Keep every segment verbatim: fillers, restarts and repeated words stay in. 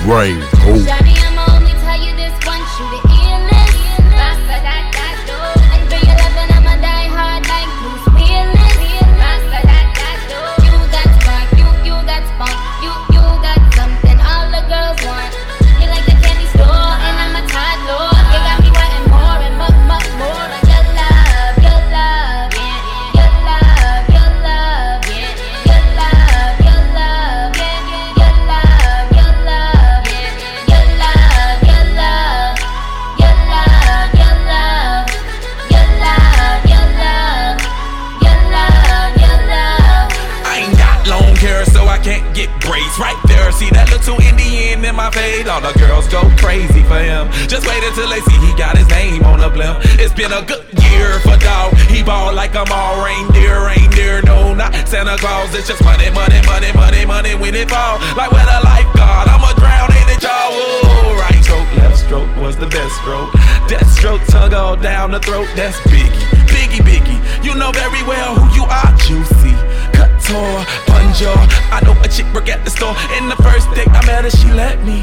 Brain. Oh. Shawty, I'ma only tell you this once, you the illest. Rasta that that do. And for your loving, I'ma die hard like Bruce Willis. Rasta that that do. You got spark, you you got spunk, you you got something all the girls want. You like the candy store, and I'm a toddler. You got me wanting more and more, more, more. Your love, your love, yeah, your love, your love, yeah, your love, your love, yeah, your love, your love, yeah, your love, your love, your love, your love, your love, your love, your love, your love. I ain't got long hair, so I can't get braids right there. See that little Indian in my fade? All the girls go crazy for him. Just wait until they see he got his name on the blimp. It's been a good year for dog. He ball like I'm all reindeer, reindeer. No, not Santa Claus. It's just money, money, money, money, money when it fall. Like with a lifeguard, I'ma drown in it, y'all. Ooh, right stroke, left stroke was the best stroke. Death stroke, tongue all down the throat. That's Biggie, Biggie, Biggie. You know very well who you are, Juicy. Couture, Punjo. I know a chick work at the store. In the first date I met her, she let me.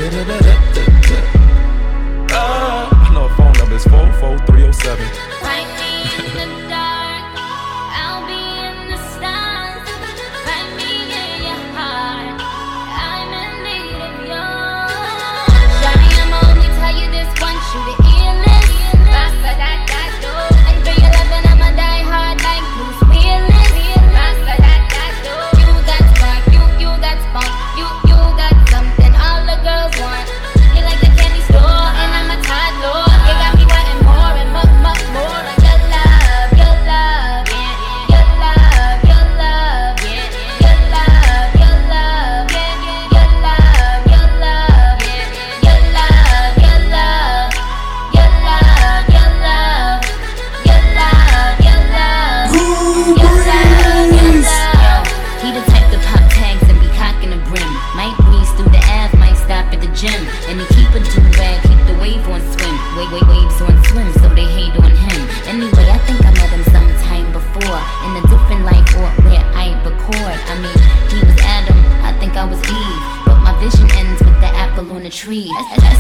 Uh, I know her phone number is four four three oh seven. Find me in the dark, I'll be in the stars. Find me in your heart, I'm in need of yours. Shawty, I'ma only tell you this once, you the illest. Rasta that that do. And for your loving, I'ma die hard like Bruce Willis. Rasta that that do. You got spark, you you got spunk, you you got something all the girls want. You like the candy store, and I'm a toddler. You got me wanting more and more, more, more. Your love, your love, yeah, your love, your love, yeah, your love, your love, yeah, your love, your love, yeah, your love, your love, your love, your love, your love, your love, your love, your love. He the type to pop tags and be cocking the brim. Might breeze through the ass, might stop at the gym. And he keep a do-rag, keep the wave on swim. Wait, wait, waves on swim, so they hate on him. Anyway, I think I met him sometime before, in a different life or where I record. I mean, he was Adam, I think I was Eve, but my vision ends with the apple on the tree. That's, that's